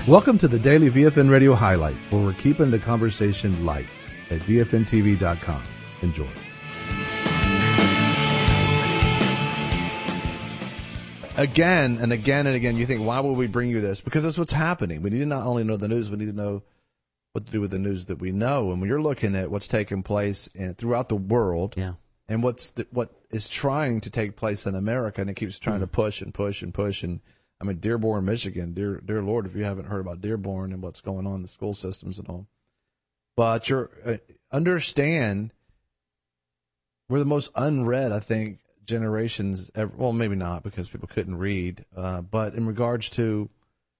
Welcome to the Daily VFN Radio Highlights, where we're keeping the conversation light at VFNTV.com. Enjoy. Again and again and again, you think, why would we bring you this? Because that's what's happening. We need to not only know the news, we need to know what to do with the news that we know. And when you're looking at what's taking place throughout the world, and what is trying to take place in America, and it keeps trying to push and push and push. And I mean, Dearborn, Michigan, dear Lord, if you haven't heard about Dearborn and what's going on in the school systems and all. But understand, we're the most unread, I think, generations ever. Well, maybe not, because people couldn't read. But in regards to,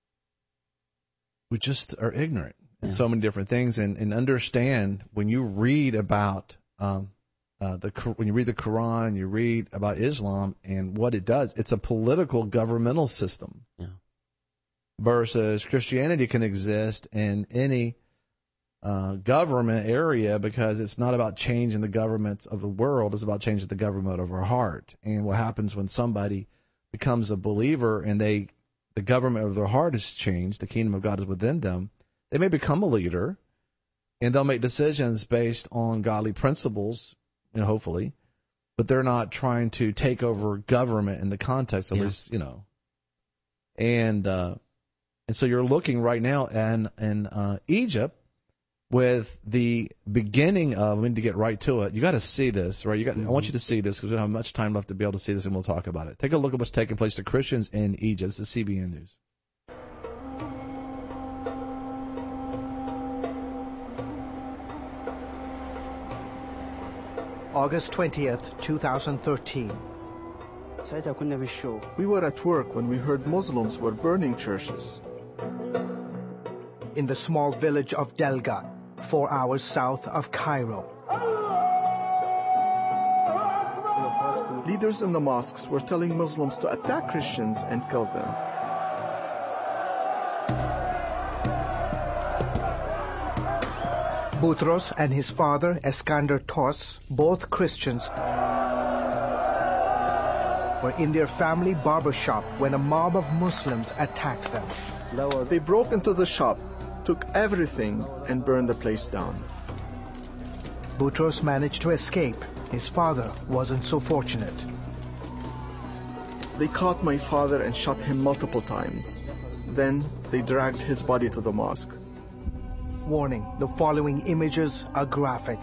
we just are ignorant in so many different things. And understand, when you read about when you read the Quran and you read about Islam and what it does, it's a political governmental system. Versus Christianity can exist in any government area, because it's not about changing the government of the world, it's about changing the government of our heart. And what happens when somebody becomes a believer and the government of their heart is changed, the kingdom of God is within them, they may become a leader and they'll make decisions based on godly principles, hopefully, but they're not trying to take over government in the context, at least, and so you're looking right now in Egypt, with the beginning of, we need to get right to it. You got to see this, right? I want you to see this, because we don't have much time left to be able to see this, and we'll talk about it. Take a look at what's taking place to Christians in Egypt. This is CBN News. August 20th, 2013. We were at work when we heard Muslims were burning churches. In the small village of Delga, 4 hours south of Cairo. Leaders in the mosques were telling Muslims to attack Christians and kill them. Boutros and his father, Eskander Tos, both Christians, were in their family barber shop when a mob of Muslims attacked them. They broke into the shop, took everything, and burned the place down. Boutros managed to escape. His father wasn't so fortunate. They caught my father and shot him multiple times. Then they dragged his body to the mosque. Warning, the following images are graphic.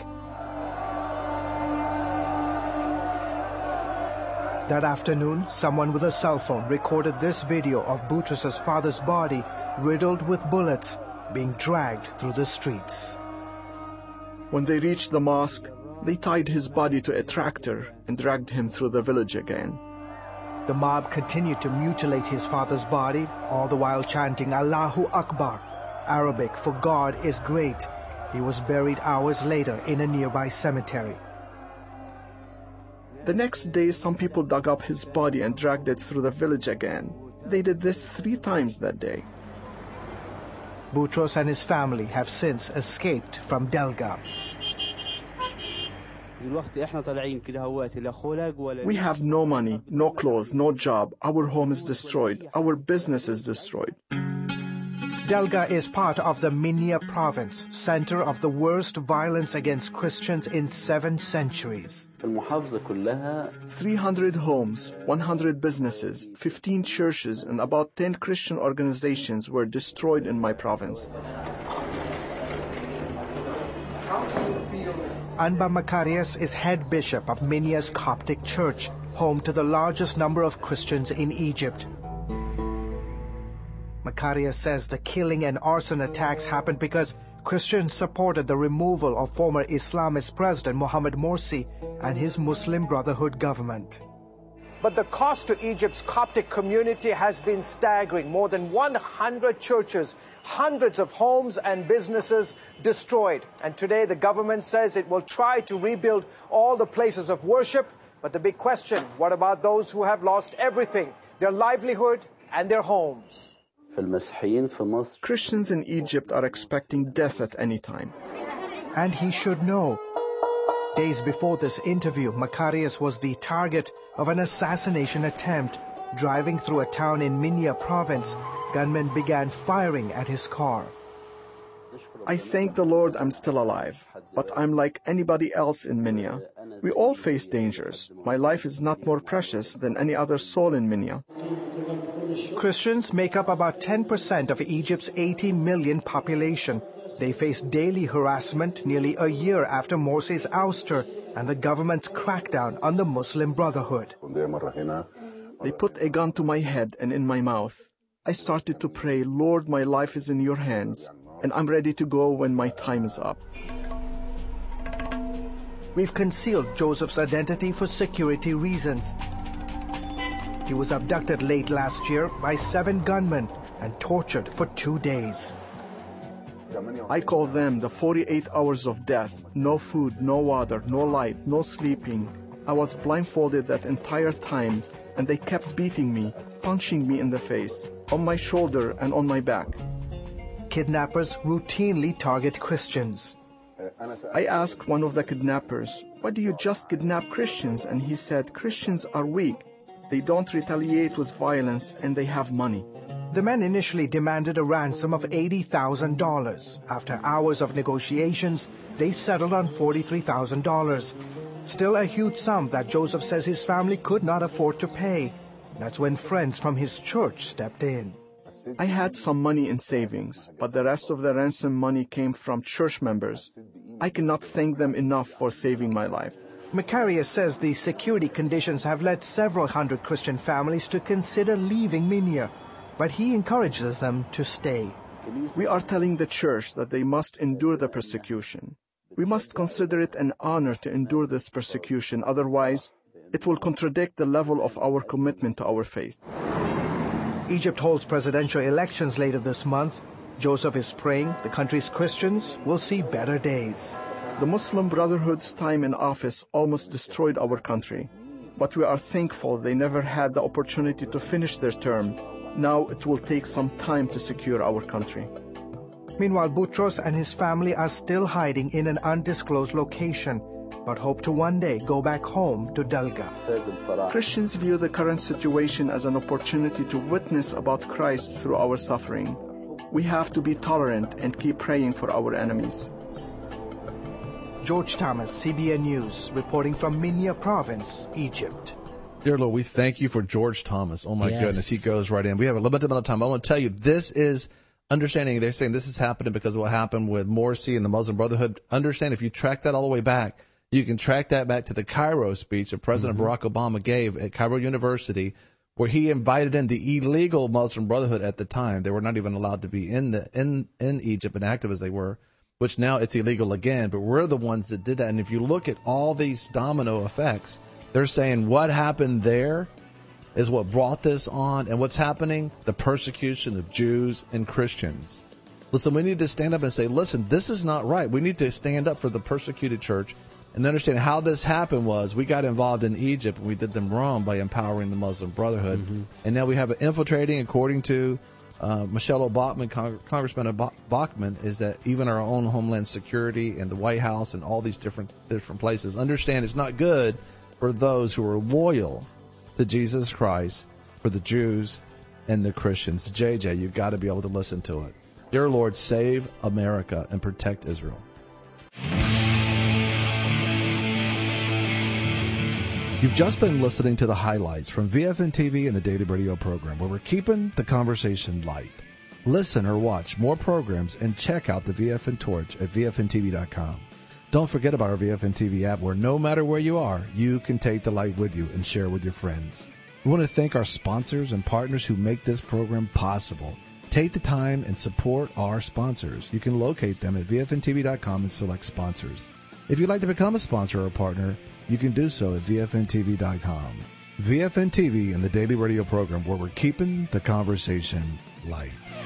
That afternoon, someone with a cell phone recorded this video of Boutros' father's body riddled with bullets being dragged through the streets. When they reached the mosque, they tied his body to a tractor and dragged him through the village again. The mob continued to mutilate his father's body, all the while chanting Allahu Akbar, Arabic for God is great. He was buried hours later in a nearby cemetery. The next day, some people dug up his body and dragged it through the village again. They did this 3 times that day. Boutros and his family have since escaped from Delga. We have no money, no clothes, no job. Our home is destroyed. Our business is destroyed. Delga is part of the Minya province, center of the worst violence against Christians in 7 centuries. 300 homes, 100 businesses, 15 churches, and about 10 Christian organizations were destroyed in my province. Anba Makarios is head bishop of Minya's Coptic Church, home to the largest number of Christians in Egypt. Makarios says the killing and arson attacks happened because Christians supported the removal of former Islamist President Mohamed Morsi and his Muslim Brotherhood government. But the cost to Egypt's Coptic community has been staggering. More than 100 churches, hundreds of homes and businesses destroyed. And today the government says it will try to rebuild all the places of worship. But the big question, what about those who have lost everything, their livelihood and their homes? Christians in Egypt are expecting death at any time. And he should know. Days before this interview, Makarios was the target of an assassination attempt. Driving through a town in Minya province, gunmen began firing at his car. I thank the Lord I'm still alive, but I'm like anybody else in Minya. We all face dangers. My life is not more precious than any other soul in Minya. Christians make up about 10% of Egypt's 80 million population. They face daily harassment nearly a year after Morsi's ouster and the government's crackdown on the Muslim Brotherhood. They put a gun to my head and in my mouth. I started to pray, Lord, my life is in your hands, and I'm ready to go when my time is up. We've concealed Joseph's identity for security reasons. He was abducted late last year by 7 gunmen and tortured for 2 days. I call them the 48 hours of death. No food, no water, no light, no sleeping. I was blindfolded that entire time, and they kept beating me, punching me in the face, on my shoulder and on my back. Kidnappers routinely target Christians. I asked one of the kidnappers, why do you just kidnap Christians? And he said, Christians are weak. They don't retaliate with violence, and they have money. The men initially demanded a ransom of $80,000. After hours of negotiations, they settled on $43,000. Still a huge sum that Joseph says his family could not afford to pay. That's when friends from his church stepped in. I had some money in savings, but the rest of the ransom money came from church members. I cannot thank them enough for saving my life. Macarius says the security conditions have led several hundred Christian families to consider leaving Minya, but he encourages them to stay. We are telling the church that they must endure the persecution. We must consider it an honor to endure this persecution, otherwise it will contradict the level of our commitment to our faith. Egypt holds presidential elections later this month. Joseph is praying the country's Christians will see better days. The Muslim Brotherhood's time in office almost destroyed our country, but we are thankful they never had the opportunity to finish their term. Now it will take some time to secure our country. Meanwhile, Boutros and his family are still hiding in an undisclosed location, but hope to one day go back home to Dalga. Christians view the current situation as an opportunity to witness about Christ through our suffering. We have to be tolerant and keep praying for our enemies. George Thomas, CBN News, reporting from Minya Province, Egypt. Dear Lord, we thank you for George Thomas. Oh, my goodness. He goes right in. We have a limited amount of time. I want to tell you, this is understanding. They're saying this is happening because of what happened with Morsi and the Muslim Brotherhood. Understand, if you track that all the way back, you can track that back to the Cairo speech that President Barack Obama gave at Cairo University, where he invited in the illegal Muslim Brotherhood at the time. They were not even allowed to be in Egypt and active as they were, which now it's illegal again. But we're the ones that did that. And if you look at all these domino effects, they're saying what happened there is what brought this on. And what's happening? The persecution of Jews and Christians. Listen, we need to stand up and say, listen, this is not right. We need to stand up for the persecuted church and understand how this happened was we got involved in Egypt and we did them wrong by empowering the Muslim Brotherhood. And now we have it infiltrating, according to Michelle Bachmann, Congressman Bachmann, is that even our own Homeland Security and the White House and all these different places understand it's not good for those who are loyal to Jesus Christ, for the Jews and the Christians. JJ, you've got to be able to listen to it. Dear Lord, save America and protect Israel. You've just been listening to the highlights from VFN TV and the Daily Radio program, where we're keeping the conversation light. Listen or watch more programs and check out the VFN Torch at VFNTV.com. Don't forget about our VFN TV app, where no matter where you are, you can take the light with you and share with your friends. We want to thank our sponsors and partners who make this program possible. Take the time and support our sponsors. You can locate them at VFNTV.com and select sponsors. If you'd like to become a sponsor or a partner, you can do so at VFNTV.com. VFN TV and the Daily Radio program, where we're keeping the conversation light.